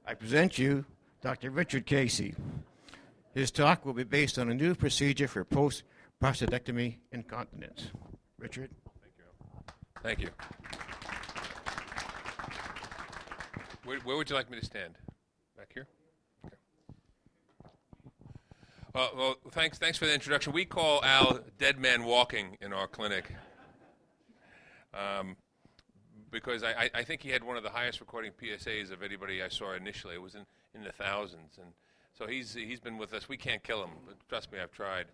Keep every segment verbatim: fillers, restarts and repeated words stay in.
I present you Doctor Richard Casey. His talk will be based on a new procedure for post-prostatectomy incontinence. Richard? Thank you. Where, where would you like me to stand? Back here? Okay. Well, well, thanks, thanks for the introduction. We call Al Dead Man Walking in our clinic. Um, because I, I think he had one of the highest recording P S As of anybody I saw initially. It was in, in the thousands. And so he's he's been with us. We can't kill him. But trust me, I've tried.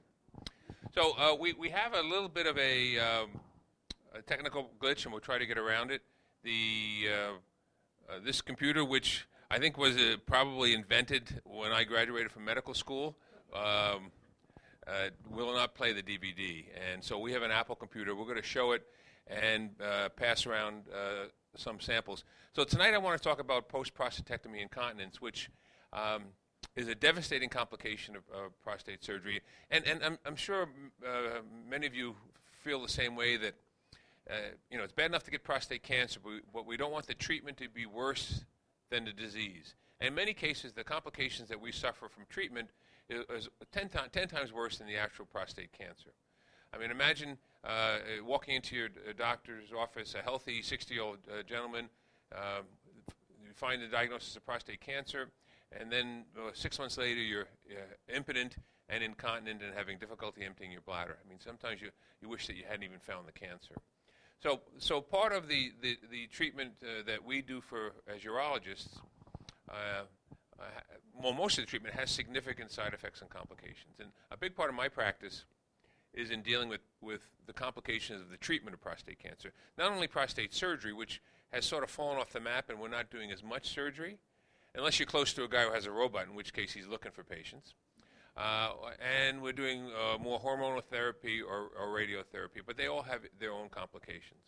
So uh, we, we have a little bit of a, um, a technical glitch, and we'll try to get around it. The uh, uh, this computer, which I think was uh, probably invented when I graduated from medical school, um, uh, will not play the D V D. And so we have an Apple computer. We're going to show it and uh, pass around uh, some samples. So tonight I want to talk about post-prostatectomy incontinence, which um, is a devastating complication of uh, prostate surgery. And, and I'm, I'm sure uh, many of you feel the same way, that uh, you know, it's bad enough to get prostate cancer, but we, but we don't want the treatment to be worse than the disease. And in many cases, the complications that we suffer from treatment is, is ten, to- ten times worse than the actual prostate cancer. I mean, imagine uh, walking into your uh, doctor's office, a healthy sixty-year-old uh, gentleman, um, you find the diagnosis of prostate cancer, and then uh, six months later you're uh, impotent and incontinent and having difficulty emptying your bladder. I mean, sometimes you, you wish that you hadn't even found the cancer. So, so part of the, the, the treatment uh, that we do for as urologists, uh, uh, well, most of the treatment has significant side effects and complications. And a big part of my practice is in dealing with, with the complications of the treatment of prostate cancer. Not only prostate surgery, which has sort of fallen off the map and we're not doing as much surgery, unless you're close to a guy who has a robot, in which case he's looking for patients. Uh, and we're doing uh, more hormonal therapy or, or radiotherapy, but they all have their own complications.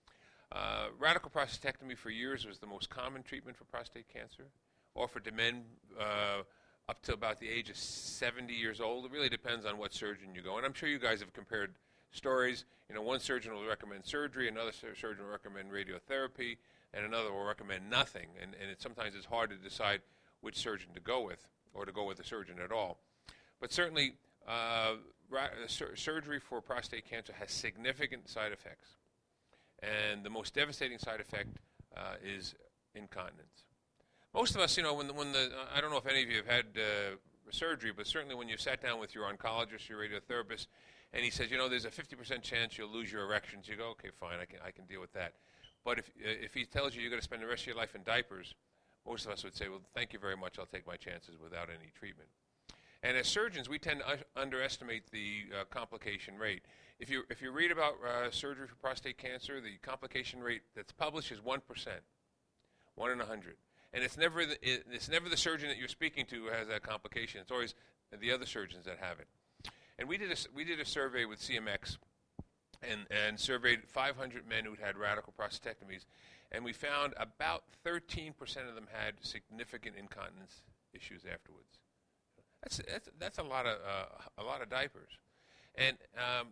Uh, radical prostatectomy for years was the most common treatment for prostate cancer, offered to men uh, up to about the age of seventy years old. It really depends on what surgeon you go. And I'm sure you guys have compared stories. You know, one surgeon will recommend surgery, another sur- surgeon will recommend radiotherapy, and another will recommend nothing. And, and it, sometimes it's hard to decide which surgeon to go with, or to go with a surgeon at all. But certainly, uh, ra- sur- surgery for prostate cancer has significant side effects. And the most devastating side effect uh, is incontinence. Most of us, you know, when the, when the uh, I don't know if any of you have had uh, surgery, but certainly when you sat down with your oncologist, your radiotherapist, and he says, you know, there's a fifty percent chance you'll lose your erections, you go, okay, fine, I can I can deal with that. But if uh, if he tells you you're going to spend the rest of your life in diapers, most of us would say, well, thank you very much, I'll take my chances without any treatment. And as surgeons, we tend to uh, underestimate the uh, complication rate. If you if you read about uh, surgery for prostate cancer, the complication rate that's published is one percent, one in a hundred. And it's never the, it, it's never the surgeon that you're speaking to who has that complication. It's always the other surgeons that have it. And we did a, we did a survey with C M X and, and surveyed five hundred men who'd had radical prostatectomies, and we found about thirteen percent of them had significant incontinence issues afterwards. That's that's, that's a lot of uh, a lot of diapers. And um,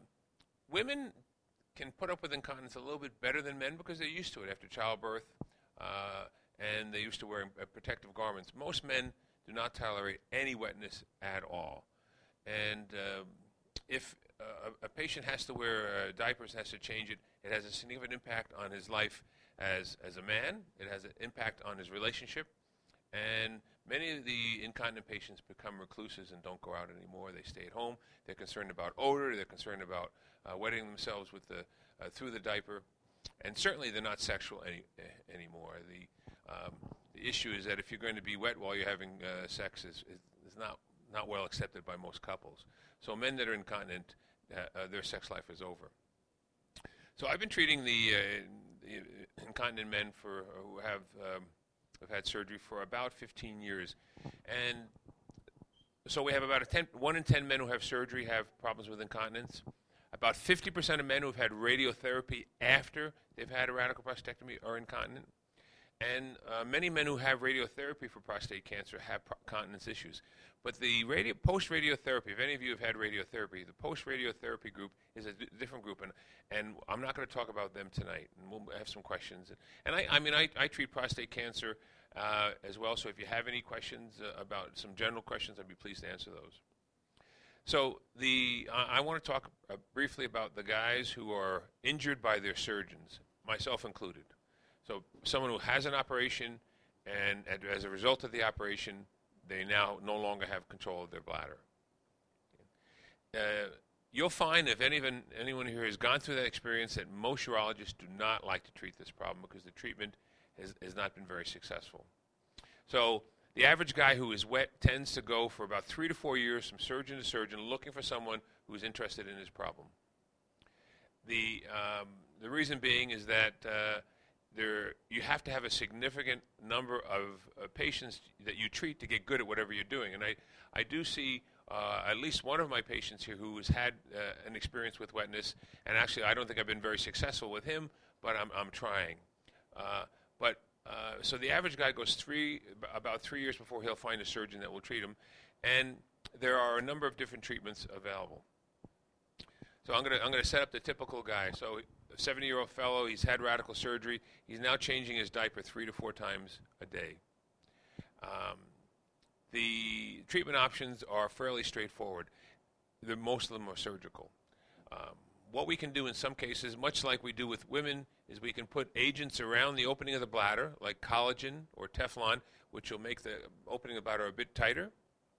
women can put up with incontinence a little bit better than men because they're used to it after childbirth. Uh, and they're used to wearing uh, protective garments. Most men do not tolerate any wetness at all. And uh, if uh, a patient has to wear uh, diapers, has to change it, it has a significant impact on his life as, as a man. It has an impact on his relationship. And many of the incontinent patients become recluses and don't go out anymore. They stay at home. They're concerned about odor. They're concerned about uh, wetting themselves with the, uh, through the diaper. And certainly they're not sexual any, uh, anymore. The Um, the issue is that if you're going to be wet while you're having uh, sex is, is, is not, not well accepted by most couples. So men that are incontinent, uh, uh, their sex life is over. So I've been treating the, uh, the incontinent men for uh, who have, um, have had surgery for about fifteen years. And so we have about a ten, one in ten men who have surgery have problems with incontinence. About fifty percent of men who have had radiotherapy after they've had a radical prostatectomy are incontinent. And uh, many men who have radiotherapy for prostate cancer have pro- continence issues. But the radio, post-radiotherapy, if any of you have had radiotherapy, the post-radiotherapy group is a d- different group. And, and I'm not going to talk about them tonight. And we'll have some questions. And I, I mean, I, I treat prostate cancer uh, as well. So if you have any questions uh, about some general questions, I'd be pleased to answer those. So the uh, I want to talk uh, briefly about the guys who are injured by their surgeons, myself included. So someone who has an operation, and, and as a result of the operation, they now no longer have control of their bladder. Uh, you'll find if anyone, anyone here has gone through that experience that most urologists do not like to treat this problem because the treatment has, has not been very successful. So the average guy who is wet tends to go for about three to four years from surgeon to surgeon looking for someone who is interested in his problem. The, um, the reason being is that uh, there, you have to have a significant number of uh, patients that you treat to get good at whatever you're doing. And I, I do see uh, at least one of my patients here who has had uh, an experience with wetness, and actually I don't think I've been very successful with him, but I'm, I'm trying. Uh, but uh, so the average guy goes three, about three years before he'll find a surgeon that will treat him, and there are a number of different treatments available. So I'm going to I'm going to set up the typical guy. So a seventy-year-old fellow, he's had radical surgery. He's now changing his diaper three to four times a day. Um, the treatment options are fairly straightforward. The, most of them are surgical. Um, what we can do in some cases, much like we do with women, is we can put agents around the opening of the bladder, like collagen or Teflon, which will make the opening of the bladder a bit tighter.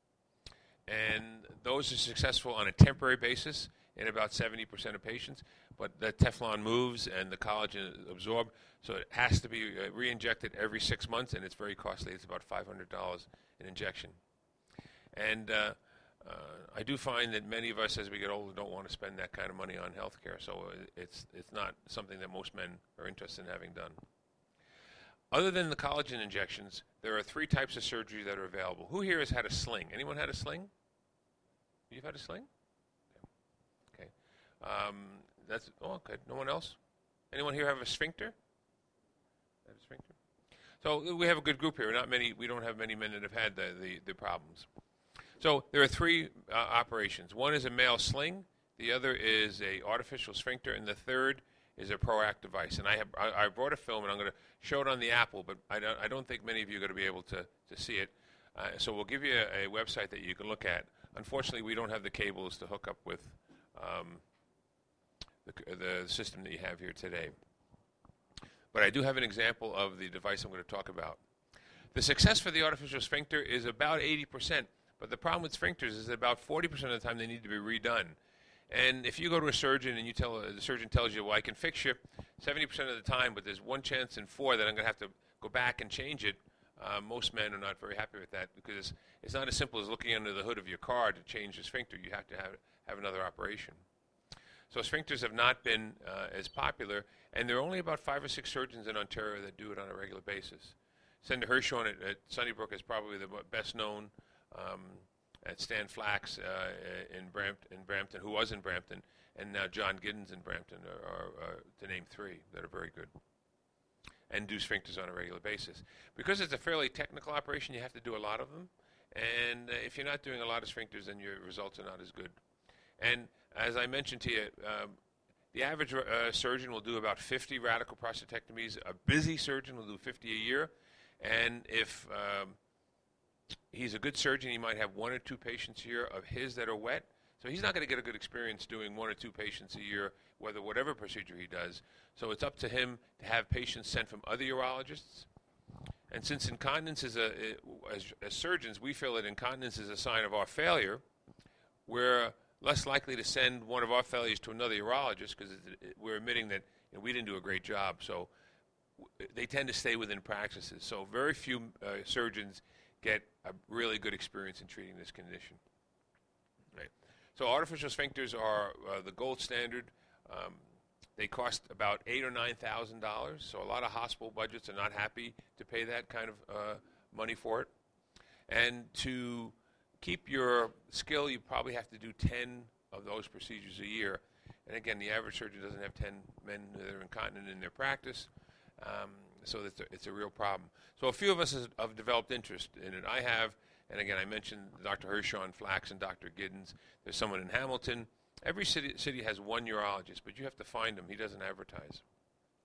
And those are successful on a temporary basis in about seventy percent of patients, but the Teflon moves and the collagen is absorbed, so it has to be uh, re-injected every six months, and it's very costly. It's about five hundred dollars an injection. And uh, uh, I do find that many of us, as we get older, don't want to spend that kind of money on health care, so it's, it's not something that most men are interested in having done. Other than the collagen injections, there are three types of surgery that are available. Who here has had a sling? Anyone had a sling? You've had a sling? Okay. Um, that's, oh, okay. No one else? Anyone here have a sphincter? Had a sphincter? So we have a good group here. Not many. We don't have many men that have had the, the, the problems. So there are three uh, operations. One is a male sling. The other is a artificial sphincter, and the third is a ProAct device. And I have I, I brought a film, and I'm going to show it on the Apple, but I don't, I don't think many of you are going to be able to, to see it. Uh, so we'll give you a, a website that you can look at. Unfortunately, we don't have the cables to hook up with um, the, the system that you have here today. But I do have an example of the device I'm going to talk about. The success for the artificial sphincter is about eighty percent, but the problem with sphincters is that about forty percent of the time they need to be redone. And if you go to a surgeon and you tell uh, the surgeon tells you, well, I can fix you seventy percent of the time, but there's one chance in four that I'm going to have to go back and change it, uh, most men are not very happy with that because it's not as simple as looking under the hood of your car to change the sphincter. You have to have, have another operation. So sphincters have not been uh, as popular, and there are only about five or six surgeons in Ontario that do it on a regular basis. Senator Hirschhorn at, at Sunnybrook is probably the best known. Um, at Stan Flax uh, in, Brampton, in Brampton, who was in Brampton, and now John Giddens in Brampton are, are, are, to name three, that are very good, and do sphincters on a regular basis. Because it's a fairly technical operation, you have to do a lot of them, and uh, if you're not doing a lot of sphincters, then your results are not as good. And as I mentioned to you, um, the average uh, surgeon will do about fifty radical prostatectomies. A busy surgeon will do fifty a year, and if um, he's a good surgeon, he might have one or two patients a year of his that are wet. So he's not going to get a good experience doing one or two patients a year, whether whatever procedure he does. So it's up to him to have patients sent from other urologists. And since incontinence is a, as, as surgeons, we feel that incontinence is a sign of our failure, we're less likely to send one of our failures to another urologist because we're admitting that you know, we didn't do a great job. So they tend to stay within practices. So very few uh, surgeons get a really good experience in treating this condition. Right. So artificial sphincters are uh, the gold standard. Um, they cost about eight or nine thousand dollars. So a lot of hospital budgets are not happy to pay that kind of uh, money for it. And to keep your skill, you probably have to do ten of those procedures a year. And again, the average surgeon doesn't have ten men that are incontinent in their practice. Um, so it's a, it's a real problem. So a few of us has, have developed interest in it. I have, and again, I mentioned Doctor Hirschhorn, Flax, and Doctor Giddens. There's someone in Hamilton. Every city, city has one urologist, but you have to find him. He doesn't advertise.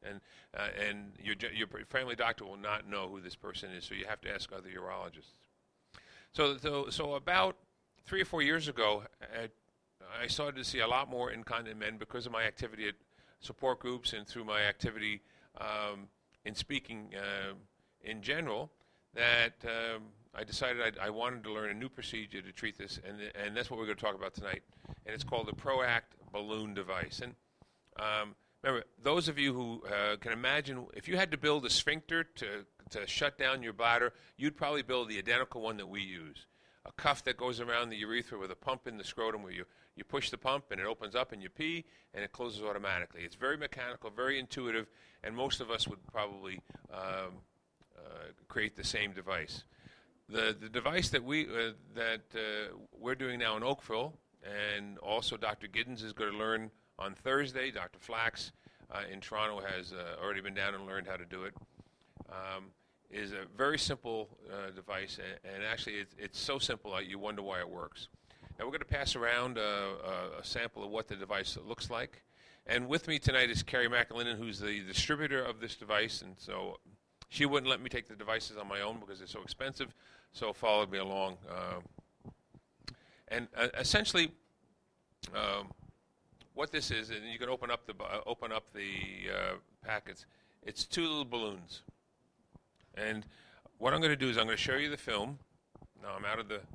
and uh, and your ge- your family doctor will not know who this person is, so you have to ask other urologists. So so so about three or four years ago, I, I started to see a lot more incontinent men because of my activity at support groups and through my activity um, in speaking uh, in general, that um, I decided I'd, I wanted to learn a new procedure to treat this, and and that's what we're going to talk about tonight. And it's called the ProAct balloon device. And um, remember, those of you who uh, can imagine, if you had to build a sphincter to to shut down your bladder, you'd probably build the identical one that we use. A cuff that goes around the urethra with a pump in the scrotum where you, you push the pump and it opens up and you pee and it closes automatically. It's very mechanical, very intuitive, and most of us would probably um, uh, create the same device. The the device that we uh, that uh, we're doing now in Oakville, and also Doctor Giddens is going to learn on Thursday. Doctor Flax uh, in Toronto has uh, already been down and learned how to do it. Um, is a very simple uh, device, and, and actually it's, it's so simple that you wonder why it works. Now we're going to pass around uh, a, a sample of what the device looks like. And with me tonight is Carrie McAlinden, who's the distributor of this device, and so she wouldn't let me take the devices on my own because they're so expensive, so followed me along. Uh, and uh, essentially, um, what this is, and you can open up the uh, open up the uh, packets. It's two little balloons. And what I'm going to do is I'm going to show you the film. Now I'm out of the...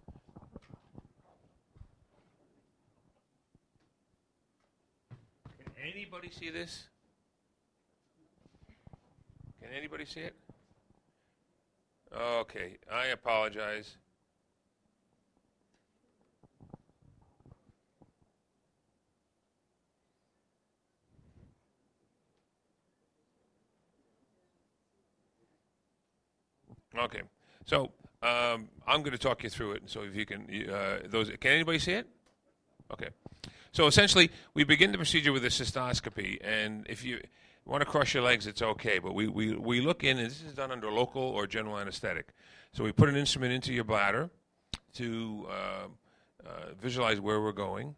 Can anybody see this? Can anybody see it? Okay, I apologize. Okay, so um, I'm going to talk you through it. So if you can, uh, those can anybody see it? Okay, so essentially we begin the procedure with a cystoscopy, and if you want to cross your legs, it's okay. But we, we, we look in, and this is done under local or general anesthetic. So we put an instrument into your bladder to uh, uh, visualize where we're going,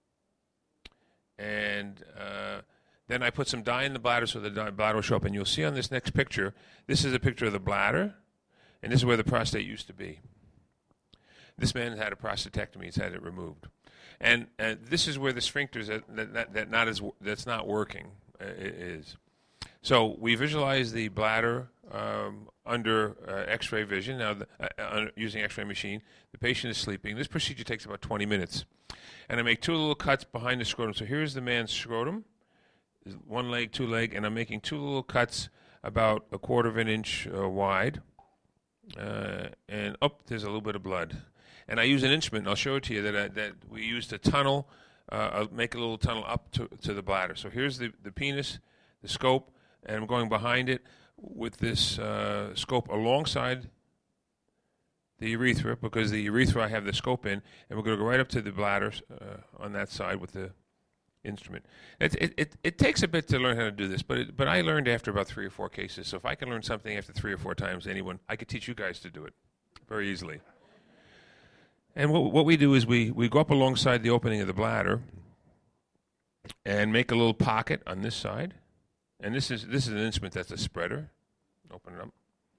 and uh, then I put some dye in the bladder so the bladder will show up. And you'll see on this next picture, this is a picture of the bladder. And this is where the prostate used to be. This man had a prostatectomy; he's had it removed, and uh, this is where the sphincters that that, that not is that's not working uh, is. So we visualize the bladder um, under uh, X-ray vision. Now, the, uh, using X-ray machine, the patient is sleeping. This procedure takes about twenty minutes, and I make two little cuts behind the scrotum. So here's the man's scrotum, one leg, two leg, and I'm making two little cuts about a quarter of an inch uh, wide. Uh, and up, there's a little bit of blood. And I use an instrument, and I'll show it to you, that I, that we use to tunnel, uh, I'll make a little tunnel up to, to the bladder. So here's the, the penis, the scope, and I'm going behind it with this uh, scope alongside the urethra, because the urethra I have the scope in, and we're going to go right up to the bladder uh, on that side with the instrument. It, it, it, it takes a bit to learn how to do this, but it, but I learned after about three or four cases. So if I can learn something after three or four times, anyone, I could teach you guys to do it very easily. And what what we do is we, we go up alongside the opening of the bladder and make a little pocket on this side. And this is this is an instrument that's a spreader. Open it up.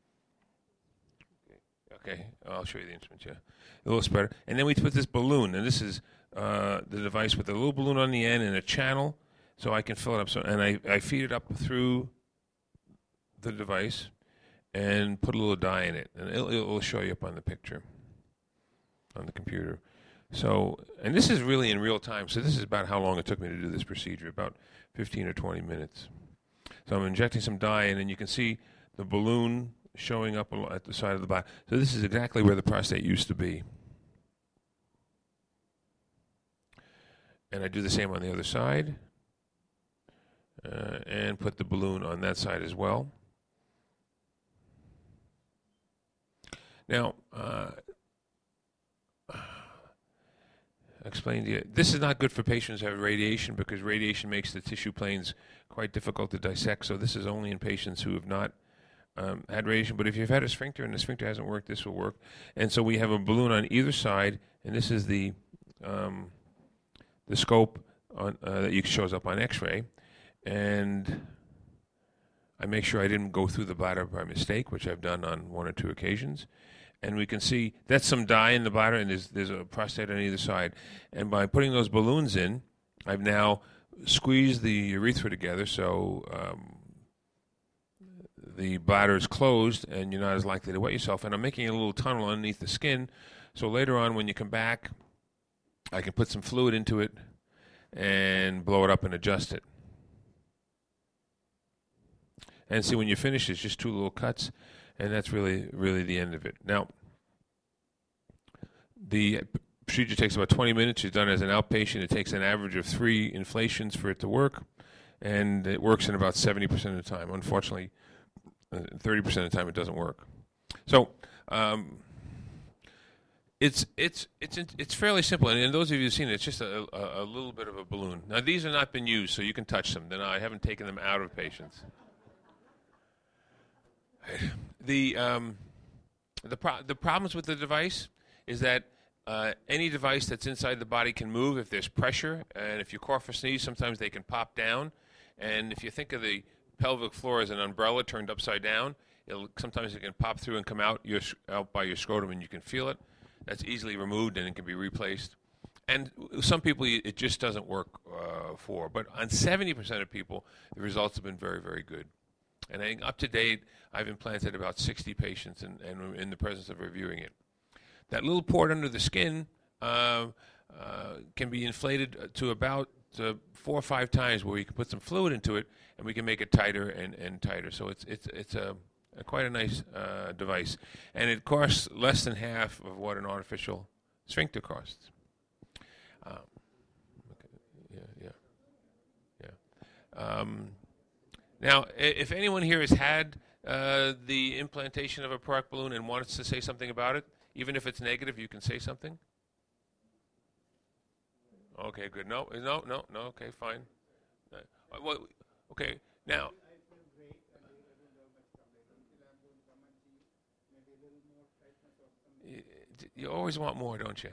Okay, I'll show you the instrument, yeah. A little spreader. And then we put this balloon, and this is uh, the device with a little balloon on the end and a channel, so I can fill it up. So, and I, I feed it up through the device and put a little dye in it. And it'll, it'll show you up on the picture on the computer. So, and this is really in real time. So this is about how long it took me to do this procedure, about fifteen or twenty minutes. So I'm injecting some dye, and then you can see the balloon showing up at the side of the bladder. So this is exactly where the prostate used to be. And I do the same on the other side. Uh, and put the balloon on that side as well. Now, uh, explain to you, this is not good for patients who have radiation, because radiation makes the tissue planes quite difficult to dissect. So this is only in patients who have not um, had radiation. But if you've had a sphincter and the sphincter hasn't worked, this will work. And so we have a balloon on either side, and this is the um, the scope on, uh, that shows up on X-ray. And I make sure I didn't go through the bladder by mistake, which I've done on one or two occasions. And we can see that's some dye in the bladder, and there's, there's a prostate on either side. And by putting those balloons in, I've now squeezed the urethra together so um, the bladder is closed and you're not as likely to wet yourself. And I'm making a little tunnel underneath the skin, so later on when you come back, I can put some fluid into it and blow it up and adjust it. And see, when you finish, it's just two little cuts, and that's really, really the end of it. Now, the procedure takes about twenty minutes. It's done as an outpatient. It takes an average of three inflations for it to work, and it works in about seventy percent of the time. Unfortunately, uh, thirty percent of the time it doesn't work. So, um, It's it's it's it's fairly simple, and, and those of you who've seen it, it's just a, a, a little bit of a balloon. Now these have not been used, so you can touch them. Then I haven't taken them out of patients. The um, the pro- the problems with the device is that uh, any device that's inside the body can move if there's pressure, and if you cough or sneeze, sometimes they can pop down. And if you think of the pelvic floor as an umbrella turned upside down, it'll, sometimes it can pop through and come out your out by your scrotum, and you can feel it. That's easily removed, and it can be replaced. And some people it just doesn't work uh, for. But on seventy percent of people, the results have been very, very good. And I think up to date, I've implanted about sixty patients and in, in, in the presence of reviewing it. That little port under the skin uh, uh, can be inflated to about uh, four or five times, where you can put some fluid into it, and we can make it tighter and, and tighter. So it's it's it's a Uh, quite a nice uh, device, and it costs less than half of what an artificial sphincter costs. Um, okay. Yeah, yeah, yeah. Um, now, if anyone here has had uh, the implantation of a Proact balloon and wants to say something about it, even if it's negative, you can say something. Okay, good. No, no, no, no. Okay, fine. Uh, well, okay, now. You always want more, don't you?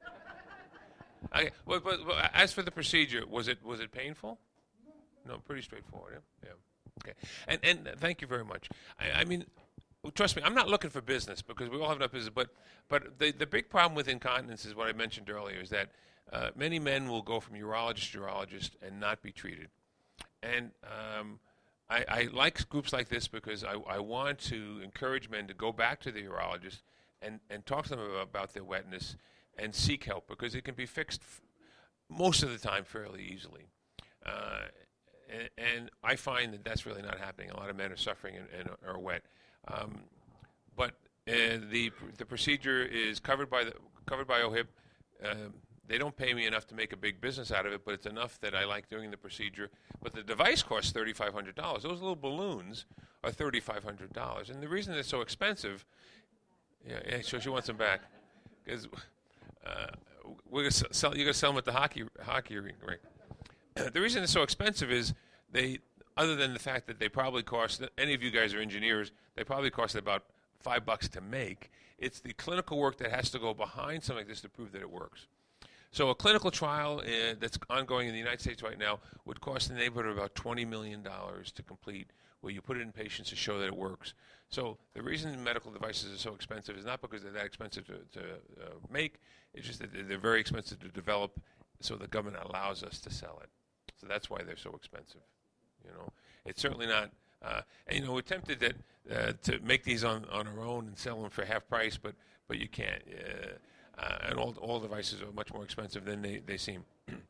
Okay. Well, but, but as for the procedure, was it was it painful? No, pretty straightforward. Yeah. yeah. Okay. And and thank you very much. I, I mean, trust me, I'm not looking for business, because we all have enough business. But but the the big problem with incontinence is what I mentioned earlier, is that uh, many men will go from urologist to urologist and not be treated. And um, I, I like groups like this because I, I want to encourage men to go back to the urologist and, and talk to them about their wetness and seek help, because it can be fixed f- most of the time fairly easily. Uh, and, and I find that that's really not happening. A lot of men are suffering and, and are wet. Um, but uh, the the procedure is covered by the covered by O H I P. Um, they don't pay me enough to make a big business out of it, but it's enough that I like doing the procedure. But the device costs thirty-five hundred dollars. Those little balloons are thirty-five hundred dollars. And the reason they're so expensive, yeah, yeah, so she wants them back, because uh, we're gonna sell. You're gonna sell them at the hockey hockey rink. The reason they're so expensive is they, other than the fact that they probably cost, any of you guys are engineers, they probably cost about five bucks to make. It's the clinical work that has to go behind something like this to prove that it works. So a clinical trial uh, that's ongoing in the United States right now would cost in the neighborhood of about twenty million dollars to complete, where you put it in patients to show that it works. So the reason medical devices are so expensive is not because they're that expensive to, to uh, make, it's just that they're very expensive to develop, so the government allows us to sell it. So that's why they're so expensive. You know, it's certainly not, uh, and you know, we're tempted that, uh, to make these on, on our own and sell them for half price, but, but you can't. Uh, Uh, and all all devices are much more expensive than they, they seem.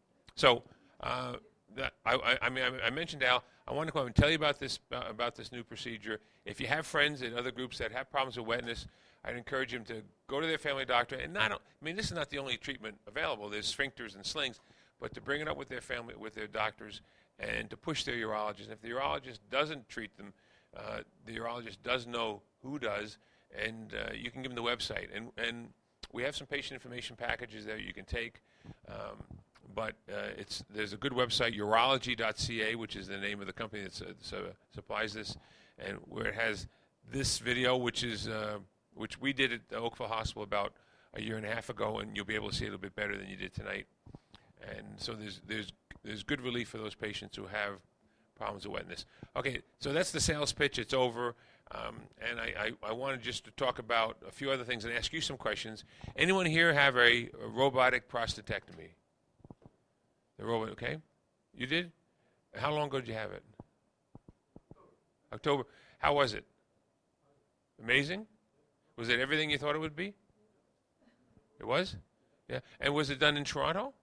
So, uh, that, I, I, I mean, I, I mentioned Al. I want to come up and tell you about this uh, about this new procedure. If you have friends in other groups that have problems with wetness, I'd encourage them to go to their family doctor. And not, I mean, this is not the only treatment available. There's sphincters and slings, but to bring it up with their family, with their doctors, and to push their urologist. If the urologist doesn't treat them, uh, the urologist does know who does, and uh, you can give them the website. And and we have some patient information packages that you can take, um, but uh, it's there's a good website, urology dot c a, which is the name of the company that uh, uh, supplies this, and where it has this video, which is uh, which we did at the Oakville Hospital about a year and a half ago, and you'll be able to see it a little bit better than you did tonight. And so there's there's there's good relief for those patients who have problems with wetness. Okay, so that's the sales pitch. It's over. Um, and I, I, I wanted just to talk about a few other things and ask you some questions. Anyone here have a, a robotic prostatectomy? The robot, okay? You did? How long ago did you have it? October. How was it? Amazing? Was it everything you thought it would be? It was? Yeah. And was it done in Toronto?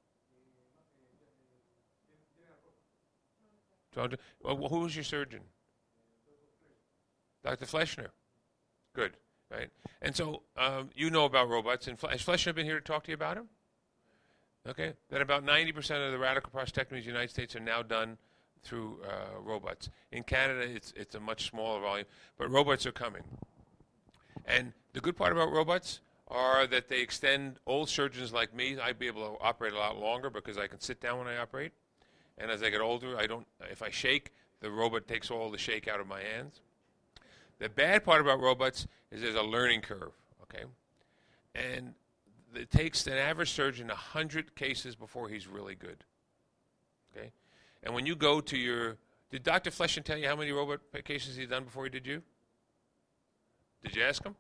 Toronto. Well, who was your surgeon? Doctor Fleshner. Good. Right. And so um, you know about robots. And Fle- has Fleshner been here to talk to you about him? Okay. That about ninety percent of the radical prostatectomies in the United States are now done through uh, robots. In Canada, it's it's a much smaller volume, but robots are coming. And the good part about robots are that they extend old surgeons like me. I'd be able to operate a lot longer because I can sit down when I operate. And as I get older, I don't. If I shake, the robot takes all the shake out of my hands. The bad part about robots is there's a learning curve, okay? And it takes an average surgeon one hundred cases before he's really good, okay? And when you go to your, did Doctor Fleshner tell you how many robot cases he's done before he did you? Did you ask him?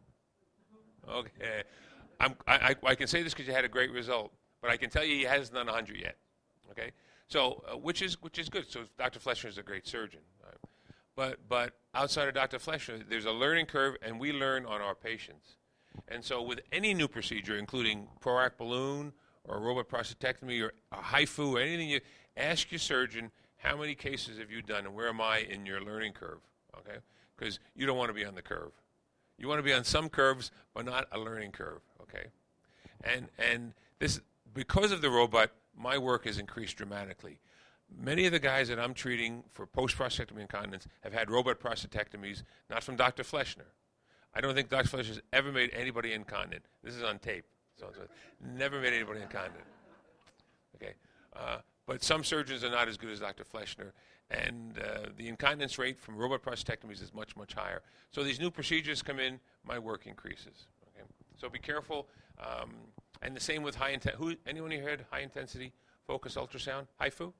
Okay. I'm, I, I, I can say this because you had a great result, but I can tell you he hasn't done one hundred yet, okay? So, uh, which is which is good. So Doctor Fleshner is a great surgeon. Right? But, but outside of Doctor Fleshner, there's a learning curve, and we learn on our patients. And so with any new procedure, including PROACT balloon or robot prostatectomy or a HIFU or anything, you ask your surgeon, how many cases have you done, and where am I in your learning curve, okay? Because you don't want to be on the curve. You want to be on some curves, but not a learning curve, okay? And, and this, because of the robot, my work has increased dramatically. Many of the guys that I'm treating for post-prostatectomy incontinence have had robot prostatectomies, not from Doctor Fleshner. I don't think Doctor Fleshner has ever made anybody incontinent. This is on tape. So never made anybody incontinent. Okay. Uh, but some surgeons are not as good as Doctor Fleshner, and uh, the incontinence rate from robot prostatectomies is much, much higher. So these new procedures come in, my work increases. Okay. So be careful. Um, and the same with high intensity. Who? Anyone here heard high intensity focused ultrasound? HIFU?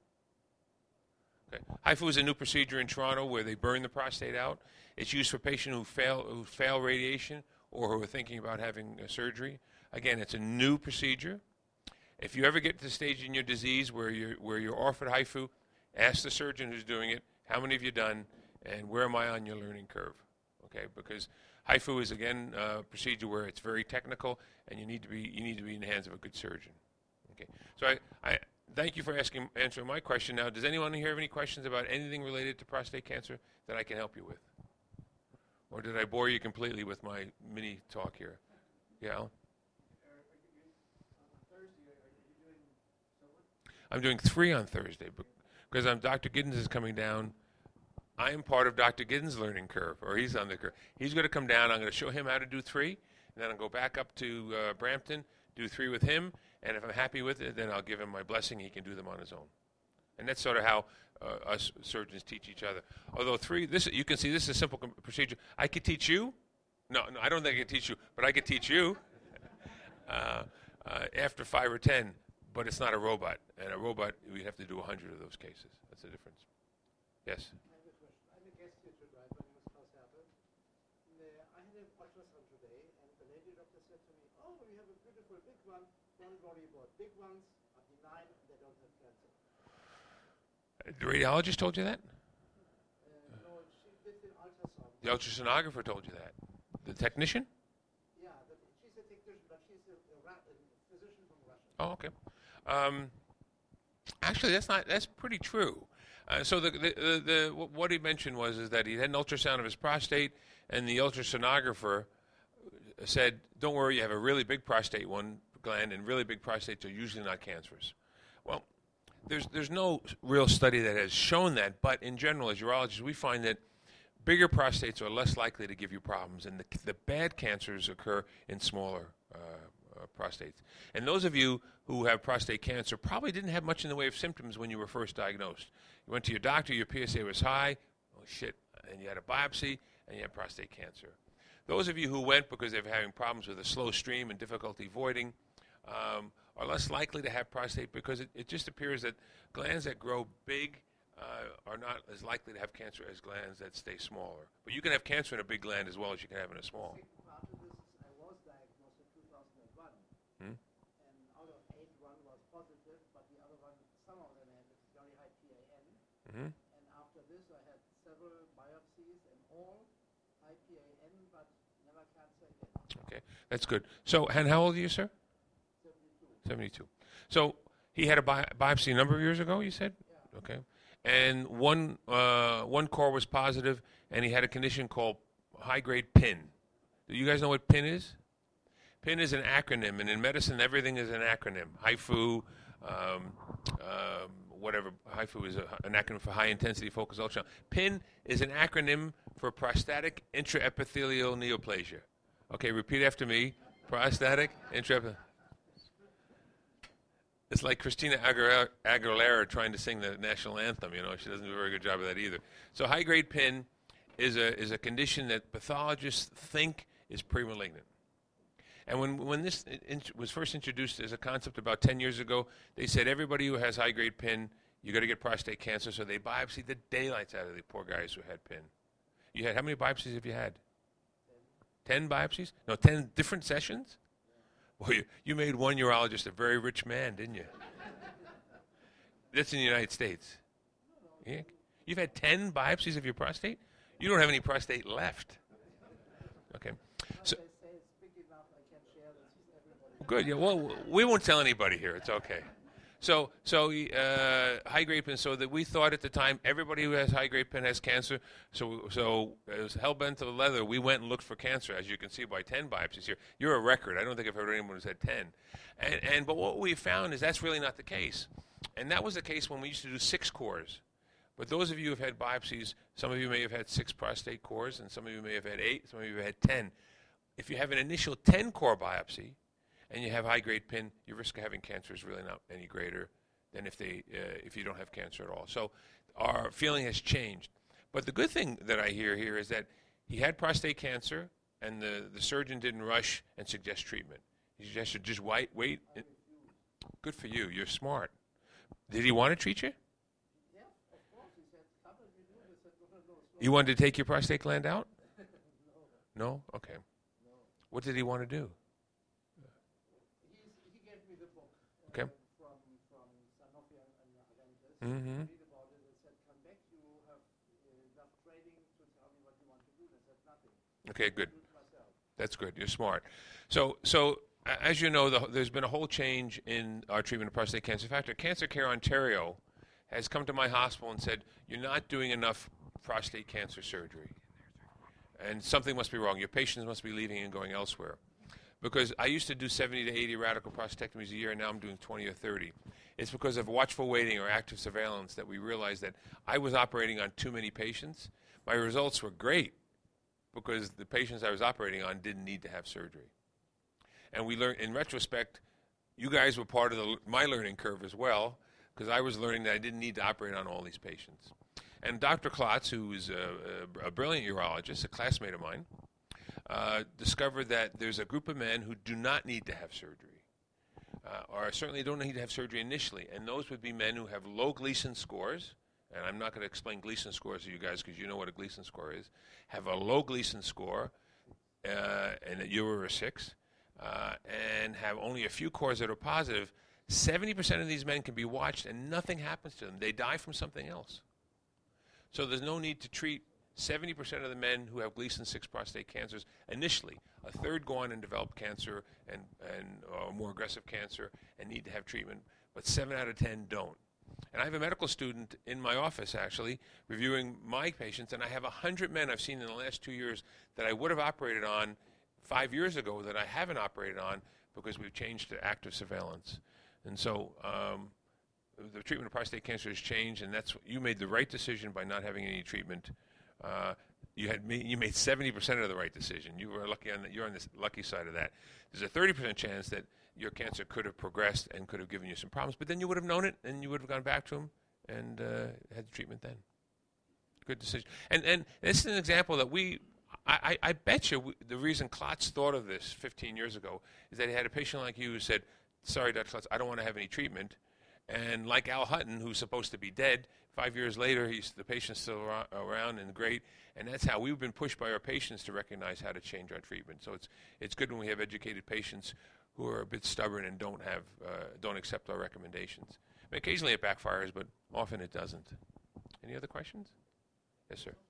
Okay. HIFU is a new procedure in Toronto where they burn the prostate out. It's used for patients who fail who fail radiation or who are thinking about having a surgery. Again, it's a new procedure. If you ever get to the stage in your disease where you're where you're offered HIFU, ask the surgeon who's doing it, how many have you done, and where am I on your learning curve? Okay, because HIFU is again a procedure where it's very technical, and you need to be you need to be in the hands of a good surgeon. Okay, so I. I Thank you for asking, answering my question. Now, does anyone here have any questions about anything related to prostate cancer that I can help you with? Or did I bore you completely with my mini talk here? Yeah, Alan? I'm doing three on Thursday because I'm Doctor Giddens is coming down. I am part of Doctor Giddens' learning curve, or he's on the curve. He's going to come down. I'm going to show him how to do three, and then I'll go back up to uh, Brampton, do three with him. And if I'm happy with it, then I'll give him my blessing. He can do them on his own. And that's sort of how uh, us surgeons teach each other. Although three, this you can see this is a simple com- procedure. I could teach you. No, no, I don't think I could teach you, but I could teach you uh, uh, after five or ten. But it's not a robot. And a robot, we'd have to do a hundred of those cases. That's the difference. Yes? I have a question. I'm a guest here tonight. My name is Klaus Hertel. I had an ultrasound today, and the lady doctor said to me, oh, you have a beautiful big one. Don't worry about big ones, are benign, and they don't have cancer. The radiologist told you that? Uh, no, she did the ultrasound. The ultrasonographer told you that? The technician? Yeah, the, she's a technician, but she's a, a, Ra- a physician from Russia. Oh, okay. Um, actually, that's not. That's pretty true. Uh, so the, the, the, the what he mentioned was is that he had an ultrasound of his prostate, and the ultrasonographer said, "Don't worry, you have a really big prostate one gland, and really big prostates are usually not cancerous." Well, there's there's no real study that has shown that, but in general, as urologists, we find that bigger prostates are less likely to give you problems, and the, the bad cancers occur in smaller uh, uh, prostates. And those of you who have prostate cancer probably didn't have much in the way of symptoms when you were first diagnosed. You went to your doctor, your P S A was high, oh shit, and you had a biopsy, and you had prostate cancer. Those of you who went because they were having problems with a slow stream and difficulty voiding um, are less likely to have prostate because it, it just appears that glands that grow big uh, are not as likely to have cancer as glands that stay smaller. But you can have cancer in a big gland as well as you can have in a small. Second part of this is I was diagnosed in two thousand one, Hmm? and out of eight, one was positive, but the other one, some of them had this very high P A N. Mm-hmm. And after this, I had several biopsies and all high P A N, but never cancer again. Okay, that's good. So, and how old are you, sir? seventy-two. seventy-two. So he had a bi- biopsy a number of years ago, you said? Yeah. Okay. And one uh, one core was positive, and he had a condition called high-grade P I N. Do you guys know what P I N is? P I N is an acronym, and in medicine, everything is an acronym. H I F U, um, um, whatever. H I F U is a, an acronym for high-intensity focused ultrasound. P I N is an acronym for prostatic intraepithelial neoplasia. Okay, repeat after me. Prostatic intraepithelial. It's like Christina Aguilera, Aguilera trying to sing the national anthem. You know, she doesn't do a very good job of that either. So high-grade P I N is a is a condition that pathologists think is premalignant. And when when this in, was first introduced as a concept about ten years ago, they said everybody who has high-grade P I N, you got to get prostate cancer. So they biopsied the daylights out of the poor guys who had P I N. You had how many biopsies have you had? Ten biopsies? No, ten different sessions. Well, you, you made one urologist a very rich man, didn't you? That's in the United States. Yeah. You've had ten biopsies of your prostate? You don't have any prostate left. Okay. So, They say it's big enough, I can share this with everybody. good. Yeah, well, we won't tell anybody here. It's okay. So, so uh, high-grade P I N, so that we thought at the time everybody who has high-grade P I N has cancer. So, so it was hell-bent to the leather. We went and looked for cancer, as you can see by ten biopsies here. You're a record. I don't think I've heard anyone who's had ten. And, and but what we found is that's really not the case. And that was the case when we used to do six cores. But those of you who have had biopsies, some of you may have had six prostate cores, and some of you may have had eight, some of you have had ten. If you have an initial ten-core biopsy, and you have high-grade P I N, your risk of having cancer is really not any greater than if they uh, if you don't have cancer at all. So our feeling has changed. But the good thing that I hear here is that he had prostate cancer, and the, the surgeon didn't rush and suggest treatment. He suggested just wait. wait. Good for you. You're smart. Did he want to treat you? Yeah, of course. He said, come and we do this. I said, no, no, no, slow You wanted to take your prostate gland out? no, No? Okay. no. What did he want to do? He's, he gave me the book uh, Okay. from, from Sanofi and, and Aventis. Mm-hmm. Read about it and said, come back, you have uh, enough training to tell me what you want to do. And I said, nothing. Okay, good. I do it myself. That's good. You're smart. So, so a- as you know, the, there's been a whole change in our treatment of prostate cancer. In fact, Cancer Care Ontario has come to my hospital and said, you're not doing enough prostate cancer surgery. And something must be wrong. Your patients must be leaving and going elsewhere. Because I used to do seventy to eighty radical prostatectomies a year, and now I'm doing twenty or thirty. It's because of watchful waiting or active surveillance that we realized that I was operating on too many patients. My results were great because the patients I was operating on didn't need to have surgery. And we learned, in retrospect, you guys were part of the, my learning curve as well, because I was learning that I didn't need to operate on all these patients. And Doctor Klotz, who is a, a, a brilliant urologist, a classmate of mine, uh, discovered that there's a group of men who do not need to have surgery, uh, or certainly don't need to have surgery initially. And those would be men who have low Gleason scores. And I'm not going to explain Gleason scores to you guys because you know what a Gleason score is. Have a low Gleason score, uh, and that you were a six, uh, and have only a few cores that are positive. seventy percent of these men can be watched and nothing happens to them. They die from something else. So there's no need to treat seventy percent of the men who have Gleason six prostate cancers initially. A third go on and develop cancer and, and uh, more aggressive cancer and need to have treatment, but seven out of ten don't. And I have a medical student in my office, actually, reviewing my patients, and I have one hundred men I've seen in the last two years that I would have operated on five years ago that I haven't operated on because we've changed to active surveillance. And so um, the treatment of prostate cancer has changed, and that's you made the right decision by not having any treatment. Uh, you had me, you made seventy percent of the right decision. You were lucky on the, you're on the lucky side of that. There's a thirty percent chance that your cancer could have progressed and could have given you some problems, but then you would have known it, and you would have gone back to him and uh, had the treatment then. Good decision. And and this is an example that we, I, I, I bet you we, the reason Klotz thought of this fifteen years ago is that he had a patient like you who said, sorry, Doctor Klotz, I don't want to have any treatment. And like Al Hutton, who's supposed to be dead, five years later, he's, the patient's still ar- around and great. And that's how we've been pushed by our patients to recognize how to change our treatment. So it's it's good when we have educated patients who are a bit stubborn and don't have uh, don't accept our recommendations. I mean, occasionally it backfires, but often it doesn't. Any other questions? Yes, sir.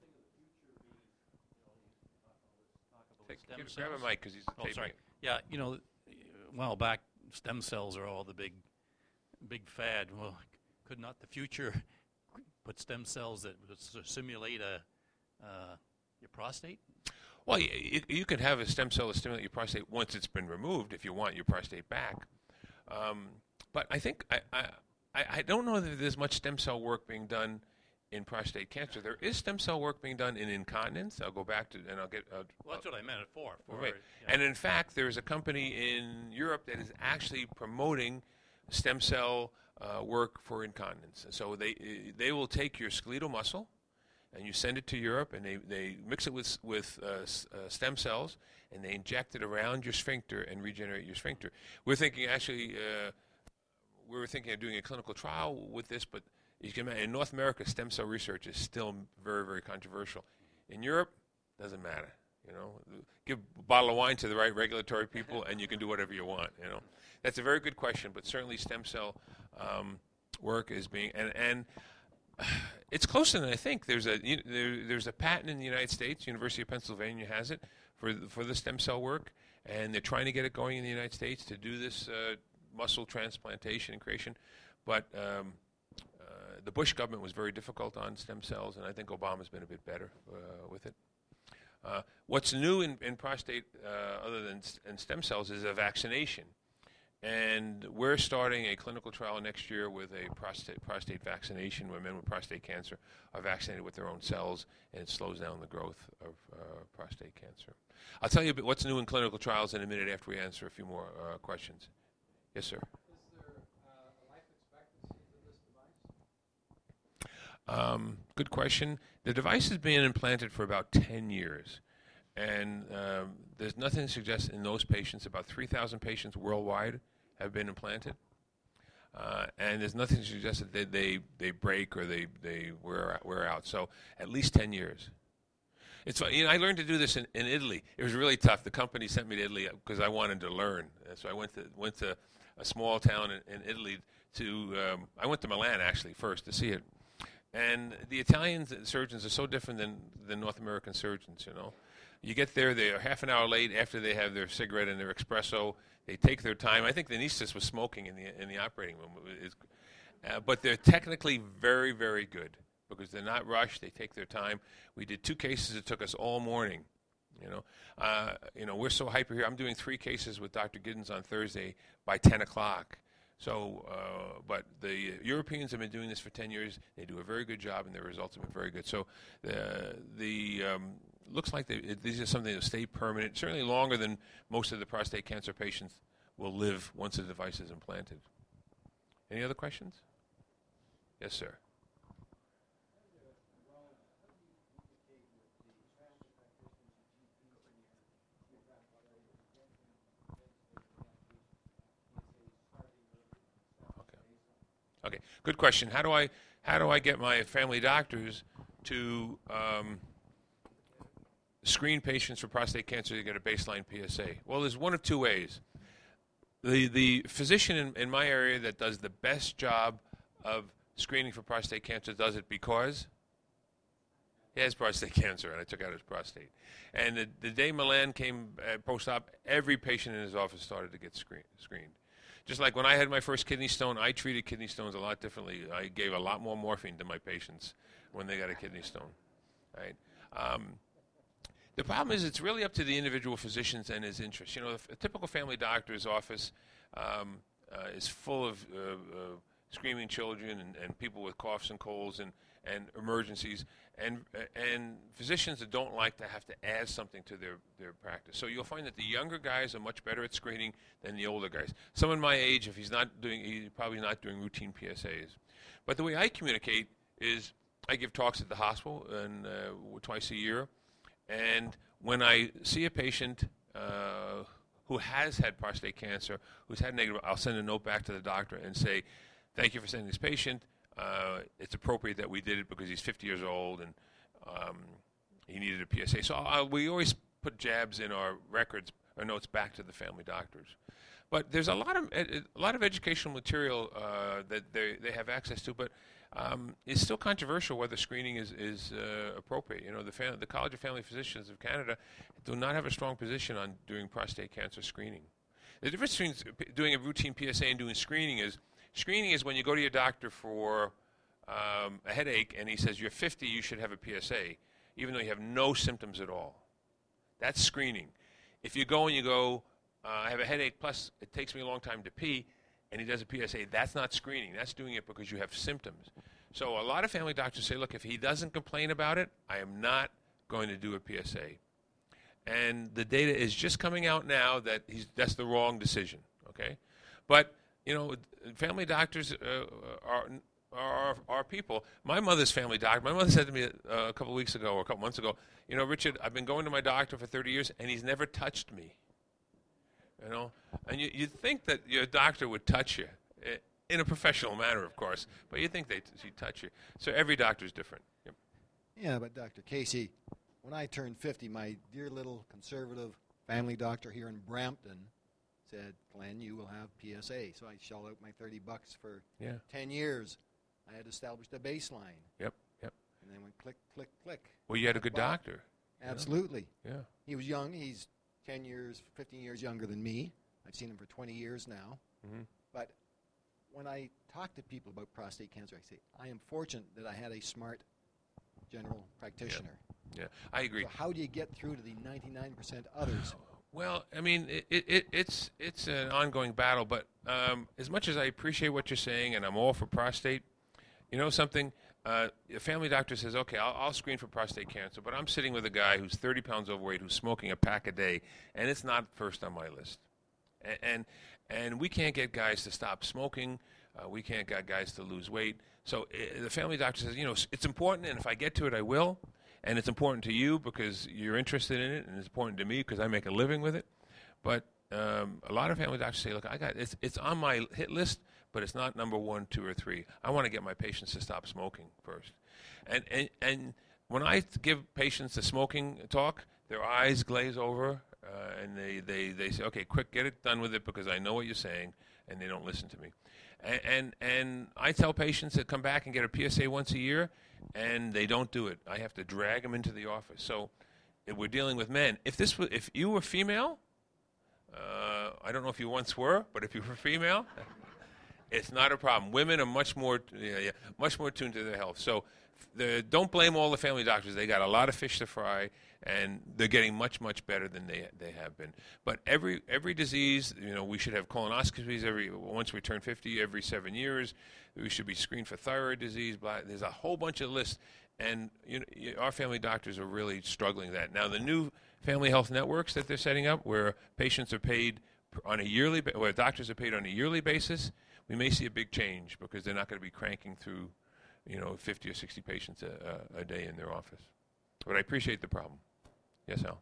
Take, Stem get, grab a cells? mic because he's Oh, taping sorry. it. Yeah, you know, a while back, stem cells are all the big, big fad. Well, could not the future put stem cells that would s- simulate a uh, your prostate? Well, you, you can have a stem cell to stimulate your prostate once it's been removed if you want your prostate back. Um, but I think I, I I I don't know that there's much stem cell work being done in prostate cancer. There is stem cell work being done in incontinence. I'll go back to and I'll get. Uh, Well, that's what I meant it for. for Right. yeah. And in fact, there's a company in Europe that is actually promoting stem cell uh, work for incontinence. And so they they will take your skeletal muscle, and you send it to Europe, and they, they mix it with with uh, s- uh, stem cells, and they inject it around your sphincter and regenerate your sphincter. We're thinking actually, uh, we were thinking of doing a clinical trial with this, but you can imagine, in North America, stem cell research is still very, very controversial. In Europe, doesn't matter. You know, give a bottle of wine to the right regulatory people, and you can do whatever you want. You know, that's a very good question, but certainly stem cell um, work is being and and it's closer than I think. There's a you, there, there's a patent in the United States. University of Pennsylvania has it for the, for the stem cell work, and they're trying to get it going in the United States to do this uh, muscle transplantation and creation, but. Um, Uh, the Bush government was very difficult on stem cells, and I think Obama's been a bit better uh, with it. Uh, what's new in, in prostate, uh, other than st- in stem cells, is a vaccination. And we're starting a clinical trial next year with a prostate, prostate vaccination where men with prostate cancer are vaccinated with their own cells, and it slows down the growth of uh, prostate cancer. I'll tell you a bit what's new in clinical trials in a minute after we answer a few more uh, questions. Yes, sir. Um, good question. The device has been implanted for about ten years, and um, there's nothing to suggest in those patients, about three thousand patients worldwide have been implanted, uh, and there's nothing to suggest that they, they, they break or they, they wear, wear out, so at least ten years. It's, you know, I learned to do this in, in Italy. It was really tough. The company sent me to Italy because I wanted to learn, and so I went to, went to a small town in, in Italy to, um, I went to Milan actually first to see it. And the Italian surgeons are so different than, than North American surgeons, you know. You get there, they're half an hour late after they have their cigarette and their espresso. They take their time. I think the anesthetist was smoking in the in the operating room. It's, uh, but they're technically very, very good because they're not rushed. They take their time. We did two cases. It took us all morning, you know. Uh, you know, we're so hyper here. I'm doing three cases with Doctor Giddens on Thursday by ten o'clock. So, uh, but the Europeans have been doing this for ten years. They do a very good job, and their results have been very good. So, the the um, looks like they, it, these are something that stay permanent, certainly longer than most of the prostate cancer patients will live once the device is implanted. Any other questions? Yes, sir. Okay, good question. How do I how do I get my family doctors to um, screen patients for prostate cancer to get a baseline P S A? Well, there's one of two ways. The the physician in, in my area that does the best job of screening for prostate cancer does it because he has prostate cancer, and I took out his prostate. And the, the day Milan came uh, post-op, every patient in his office started to get screen, screened. Just like when I had my first kidney stone, I treated kidney stones a lot differently. I gave a lot more morphine to my patients when they got a kidney stone. Right? Um, the problem is it's really up to the individual physicians and his interests. You know, a typical family doctor's office um, uh, is full of uh, uh, screaming children and, and people with coughs and colds and, and emergencies, and uh, and physicians that don't like to have to add something to their, their practice. So you'll find that the younger guys are much better at screening than the older guys. Someone my age, if he's not doing, he's probably not doing routine P S As. But the way I communicate is I give talks at the hospital and uh, twice a year, and when I see a patient uh, who has had prostate cancer, who's had negative, I'll send a note back to the doctor and say, thank you for sending this patient. uh, it's appropriate that we did it because he's fifty years old and um, he needed a P S A. So uh, we always put jabs in our records or notes back to the family doctors. But there's a lot of ed- a lot of educational material uh, that they they have access to, but um, it's still controversial whether screening is is uh, appropriate. You know, the fam- the College of Family Physicians of Canada do not have a strong position on doing prostate cancer screening. The difference between p- doing a routine P S A and doing screening is screening is when you go to your doctor for um, a headache and he says you're fifty, you should have a P S A, even though you have no symptoms at all. That's screening. If you go and you go, uh, I have a headache, plus it takes me a long time to pee, and he does a P S A, that's not screening. That's doing it because you have symptoms. So a lot of family doctors say, look, if he doesn't complain about it, I am not going to do a P S A. And the data is just coming out now that he's, that's the wrong decision, okay? But, you know, family doctors uh, are, are, are people. My mother's family doctor, my mother said to me uh, a couple weeks ago or a couple months ago, you know, Richard, I've been going to my doctor for thirty years, and he's never touched me. You know, and you, you'd think that your doctor would touch you, in a professional manner, of course, but you'd think they'd she'd touch you. So every doctor's different. Yep. Yeah, but Doctor Casey, when I turned fifty, my dear little conservative family doctor here in Brampton said, Glenn, you will have P S A. So I shelled out my thirty bucks for Yeah. ten years. I had established a baseline. Yep. Yep. And then went click, click, click. Well, you had a good Wow. doctor. Absolutely. Yeah. He was young. He's ten years, fifteen years younger than me. I've seen him for twenty years now. Mm-hmm. But when I talk to people about prostate cancer, I say, I am fortunate that I had a smart general practitioner. Yeah, I agree. So how do you get through to the ninety-nine percent others? Well, I mean, it, it, it, it's it's an ongoing battle, but um, as much as I appreciate what you're saying, and I'm all for prostate, you know something? Uh, a family doctor says, okay, I'll, I'll screen for prostate cancer, but I'm sitting with a guy who's thirty pounds overweight, who's smoking a pack a day, and it's not first on my list. And and, and we can't get guys to stop smoking. Uh, we can't get guys to lose weight. So uh, the family doctor says, you know, it's important, and if I get to it, I will. And it's important to you because you're interested in it, and it's important to me because I make a living with it. But um, a lot of family doctors say, look, I got it's it's on my hit list, but it's not number one, two, or three. I want to get my patients to stop smoking first. And and, and when I give patients the smoking talk, their eyes glaze over, uh, and they, they, they say, okay, quick, get it done with it because I know what you're saying, and they don't listen to me. And, and and I tell patients that come back and get a P S A once a year, and they don't do it. I have to drag them into the office. So if we're dealing with men. If this was, if you were female, uh, I don't know if you once were, but if you were female, it's not a problem. Women are much more, yeah, yeah, much more tuned to their health. So the, don't blame all the family doctors. They got a lot of fish to fry, and they're getting much, much better than they they have been. But every every disease, you know, we should have colonoscopies every once we turn fifty, every seven years. We should be screened for thyroid disease. Blah, there's a whole bunch of lists, and you know, our family doctors are really struggling with that. Now, the new family health networks that they're setting up, where patients are paid on a yearly, where doctors are paid on a yearly basis, we may see a big change because they're not going to be cranking through, you know, fifty or sixty patients a, a, a day in their office. But I appreciate the problem. Yes, Al?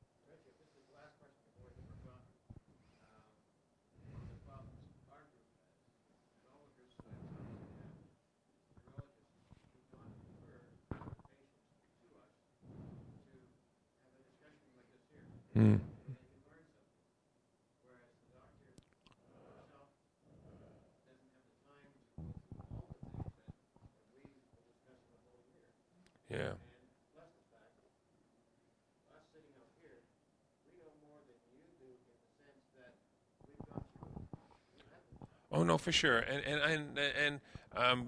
Hmm. Yeah. Oh no, for sure, and and and and um,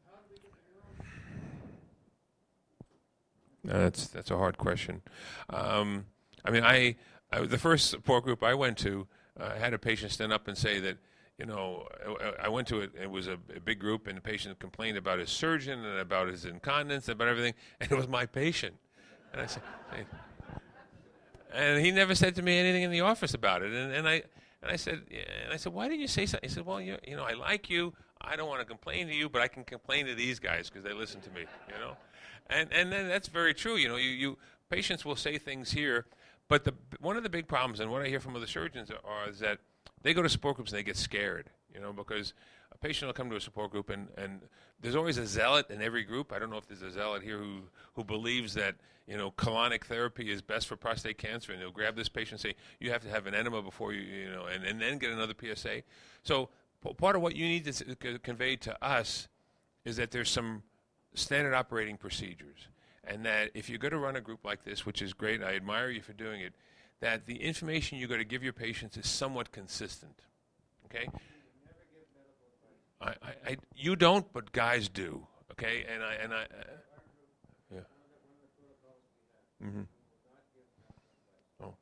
that's that's a hard question. Um, I mean, I, I the first support group I went to, uh, I had a patient stand up and say that, you know, I, I went to it. It was a, a big group, and the patient complained about his surgeon and about his incontinence and about everything, and it was my patient. And I said, hey. And he never said to me anything in the office about it, and and I. And I said, yeah, and I said, why didn't you say something? He said, well, you, you know, I like you. I don't want to complain to you, but I can complain to these guys because they listen to me, you know. And and then that's very true. You know, you, you patients will say things here, but the one of the big problems, and what I hear from other surgeons are, is that they go to support groups and they get scared. You know, because a patient will come to a support group, and, and there's always a zealot in every group. I don't know if there's a zealot here who, who believes that, you know, colonic therapy is best for prostate cancer, and they'll grab this patient and say, you have to have an enema before you, you know, and, and then get another P S A. So p- part of what you need to s- c- convey to us is that there's some standard operating procedures, and that if you're going to run a group like this, which is great, I admire you for doing it, that the information you're going to give your patients is somewhat consistent. Okay? I, I, I, you don't, but guys do. Okay, and I and I. Uh, yeah. Mm-hmm. Oh.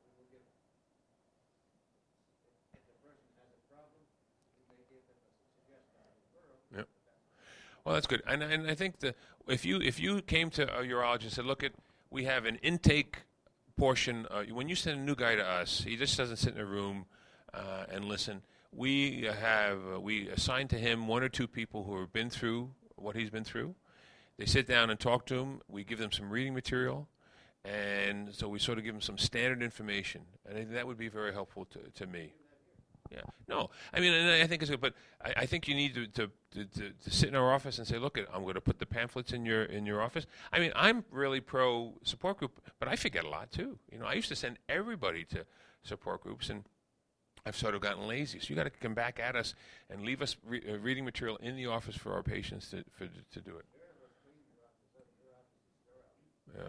Yeah. Well, that's good, and and I think the if you if you came to a urologist and said, look, at we have an intake portion. Uh, when you send a new guy to us, he just doesn't sit in a room uh, and listen. We have uh, we assign to him one or two people who have been through what he's been through. They sit down and talk to him. We give them some reading material, and so we sort of give them some standard information. And I think that would be very helpful to, to me. Yeah. No, I mean, and I think it's good, but I, I think you need to, to, to, to, to sit in our office and say, look, I'm going to put the pamphlets in your in your office. I mean, I'm really pro support group, but I forget a lot too. You know, I used to send everybody to support groups, and I've sort of gotten lazy. So you got to come back at us and leave us re- uh, reading material in the office for our patients to for, to do it. Yeah.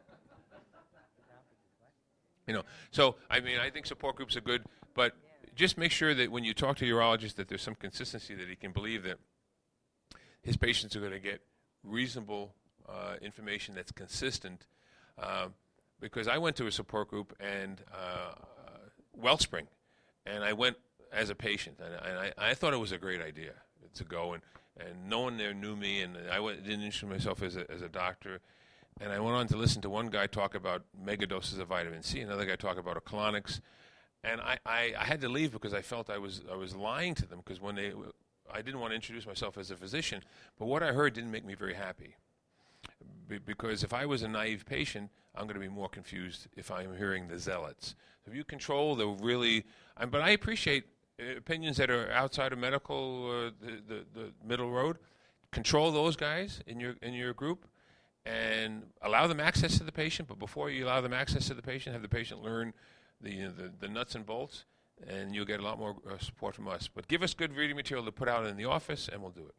You know, so I mean, I think support groups are good, but just make sure that when you talk to a urologist that there's some consistency, that he can believe that his patients are going to get reasonable uh, information that's consistent. Uh, because I went to a support group and uh, Wellspring. And I went as a patient, and, and I, I thought it was a great idea to go, and, and no one there knew me, and I went, didn't introduce myself as a, as a doctor. And I went on to listen to one guy talk about mega doses of vitamin C, another guy talk about colonics, and I, I, I had to leave because I felt I was I was lying to them, because when they, I didn't want to introduce myself as a physician, but what I heard didn't make me very happy. Be, because if I was a naive patient, I'm going to be more confused if I'm hearing the zealots. So if you control the really, um, but I appreciate uh, opinions that are outside of medical, uh, the, the the middle road. Control those guys in your in your group, and allow them access to the patient. But before you allow them access to the patient, have the patient learn the you know, the, the nuts and bolts, and you'll get a lot more uh, support from us. But give us good reading material to put out in the office, and we'll do it.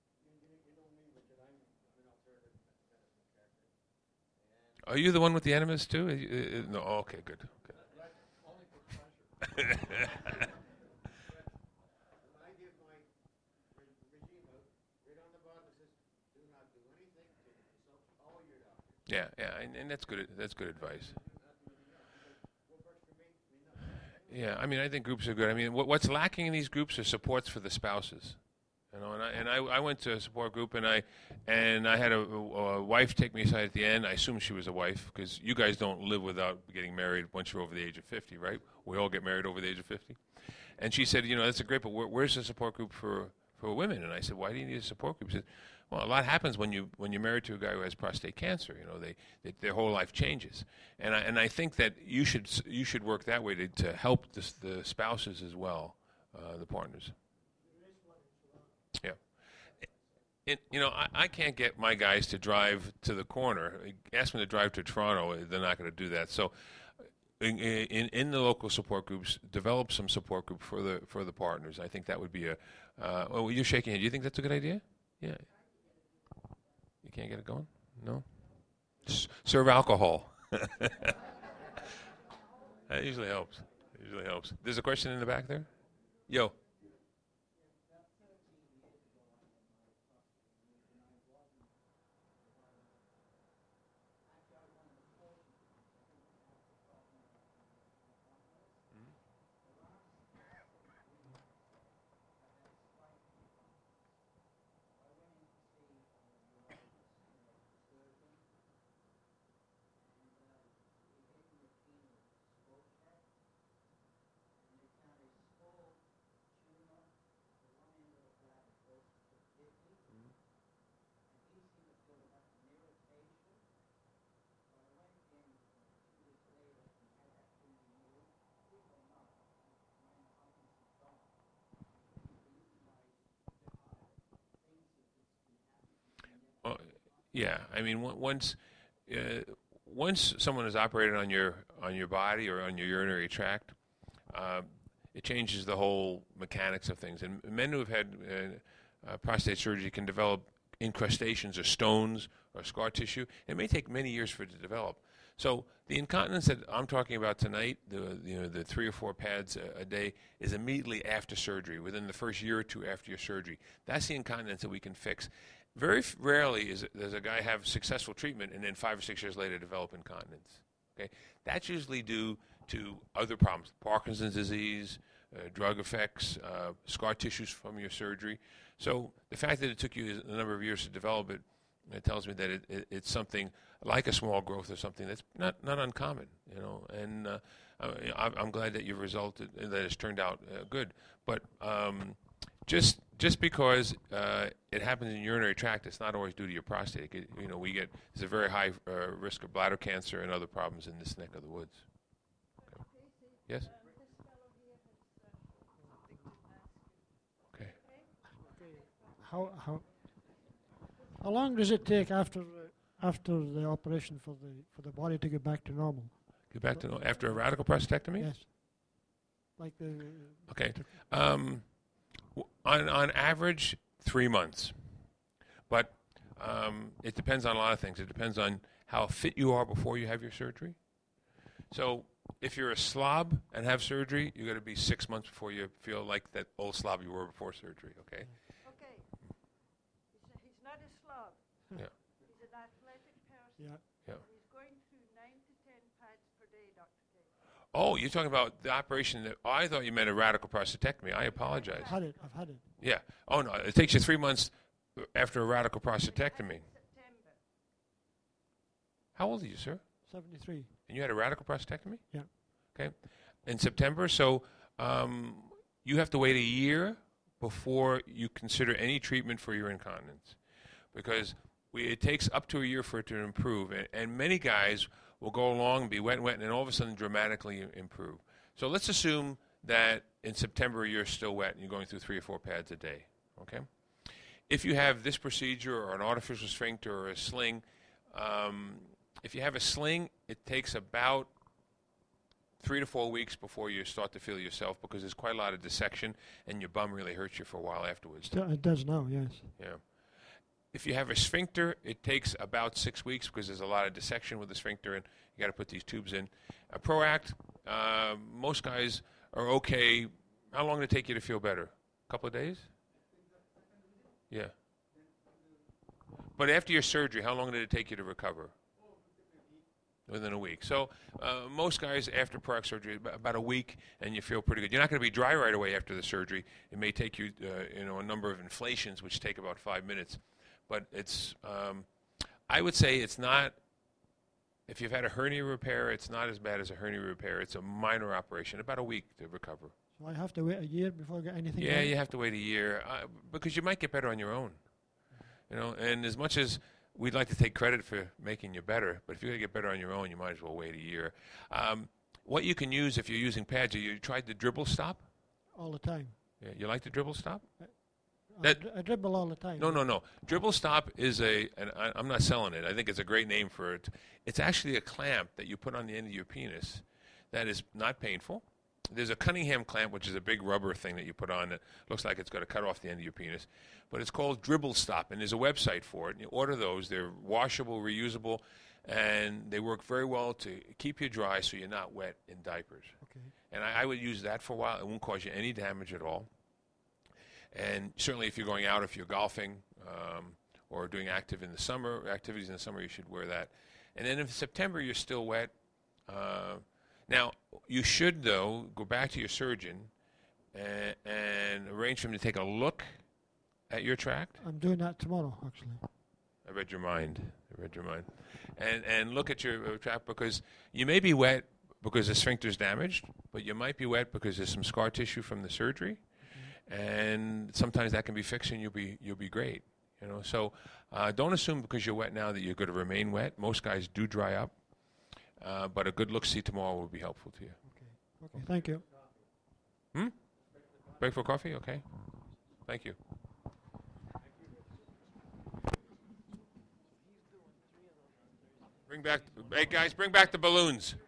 Are you the one with the enemas too? Uh, uh, no. Oh, okay. Good. Okay. When I give my regime out, right on the bottom it says, do not do anything to consult all your doctors. Yeah, yeah, and, and that's good. That's good advice. What works for me, may not. Yeah, I mean, I think groups are good. I mean, what, what's lacking in these groups are supports for the spouses. You know, and I and I, I went to a support group, and I and I had a, a wife take me aside at the end. I assume she was a wife, because you guys don't live without getting married once you're over the age of fifty, right? We all get married over the age of fifty. And she said, you know, that's a great, but where, where's the support group for, for women? And I said, why do you need a support group? She said, well, a lot happens when you when you're married to a guy who has prostate cancer. You know, they, they their whole life changes. And I and I think that you should you should work that way to to help the the spouses as well, uh, the partners. Yeah. It, you know, I, I can't get my guys to drive to the corner. Ask them to drive to Toronto, they're not going to do that. So, in, in in the local support groups, develop some support group for the for the partners. I think that would be a. Uh, oh, you're shaking your head. Do you think that's a good idea? Yeah. You can't get it going? No. S- serve alcohol. That usually helps. Usually helps. There's a question in the back there. Yo. Yeah, I mean, on- once uh, once someone is operated on your on your body or on your urinary tract, uh, it changes the whole mechanics of things. And men who have had uh, uh, prostate surgery can develop incrustations or stones or scar tissue. It may take many years for it to develop. So the incontinence that I'm talking about tonight, the you know the three or four pads a, a day, is immediately after surgery, within the first year or two after your surgery. That's the incontinence that we can fix. Very f- rarely is does a guy have successful treatment and then five or six years later develop incontinence. Okay, that's usually due to other problems: Parkinson's disease, uh, drug effects, uh, scar tissues from your surgery. So the fact that it took you a number of years to develop it, it tells me that it, it, it's something like a small growth or something that's not, not uncommon, you know. And uh, I, I'm glad that you've resulted, that it's turned out uh, good. But um, just just because uh, it happens in the urinary tract, it's not always due to your prostate. It, you know, we get there's a very high uh, risk of bladder cancer and other problems in this neck of the woods. Okay. Yes. Okay. How how how long does it take after uh, after the operation for the for the body to get back to normal? Get back to no, after a radical prostatectomy. Yes. Like the. Okay. Um, w- on on average, three months, but um, it depends on a lot of things. It depends on how fit you are before you have your surgery. So if you're a slob and have surgery, you got to be six months before you feel like that old slob you were before surgery. Okay. Okay. He's, a, he's not a slob. Yeah. He's an athletic person. Yeah. Yeah. He's going through nine to ten pads per day, Doctor Casey. Oh, you're talking about the operation that oh, I thought you meant a radical prostatectomy. I apologize. I've had it. I've had it. Yeah. Oh no, it takes you three months after a radical prostatectomy. September. How old are you, sir? Seventy-three. And you had a radical prostatectomy? Yeah. Okay. In September, so um, you have to wait a year before you consider any treatment for your incontinence, because we, it takes up to a year for it to improve, and, and many guys will go along and be wet and wet, and then all of a sudden dramatically improve. So let's assume that in September you're still wet and you're going through three or four pads a day. Okay. If you have this procedure or an artificial sphincter or a sling, um, if you have a sling, it takes about three to four weeks before you start to feel yourself, because there's quite a lot of dissection and your bum really hurts you for a while afterwards. Still, it does now. Yes. Yeah. If you have a sphincter, it takes about six weeks because there's a lot of dissection with the sphincter, and you got to put these tubes in. A ProAct, uh, most guys are okay. How long did it take you to feel better? A couple of days? Yeah. But after your surgery, how long did it take you to recover? Within a week. So uh, most guys after ProAct surgery, ab- about a week, and you feel pretty good. You're not going to be dry right away after the surgery. It may take you, uh, you know, a number of inflations, which take about five minutes. But it's, um, I would say it's not, if you've had a hernia repair, it's not as bad as a hernia repair. It's a minor operation, about a week to recover. So I have to wait a year before I get anything. Yeah, done? you have to wait a year uh, because you might get better on your own. You know, and as much as we'd like to take credit for making you better, but if you're going to get better on your own, you might as well wait a year. Um, what you can use if you're using pads, you tried the dribble stop? All the time. Yeah, you like the dribble stop? I, That- dri- I dribble all the time. No, no, no. Dribble stop is a, and I, I'm not selling it. I think it's a great name for it. It's actually a clamp that you put on the end of your penis that is not painful. There's a Cunningham clamp, which is a big rubber thing that you put on that looks like it's going to cut off the end of your penis. But it's called Dribble Stop, and there's a website for it. And you order those. They're washable, reusable, and they work very well to keep you dry so you're not wet in diapers. Okay. And I, I would use that for a while. It won't cause you any damage at all. And certainly if you're going out, if you're golfing um, or doing active in the summer, activities in the summer, you should wear that. And then if September you're still wet, uh, now you should, though, go back to your surgeon and, and arrange for him to take a look at your tract. I'm doing that tomorrow, actually. I read your mind. I read your mind. And and look at your uh, tract, because you may be wet because the sphincter's damaged, but you might be wet because there's some scar tissue from the surgery. And sometimes that can be fixed, and you'll be you'll be great. You know, so uh, don't assume because you're wet now that you're going to remain wet. Most guys do dry up, uh, but a good look-see tomorrow will be helpful to you. Okay. Okay. Thank you. Hmm? Break for coffee? Okay. Thank you. Bring back, hey guys, bring back the balloons.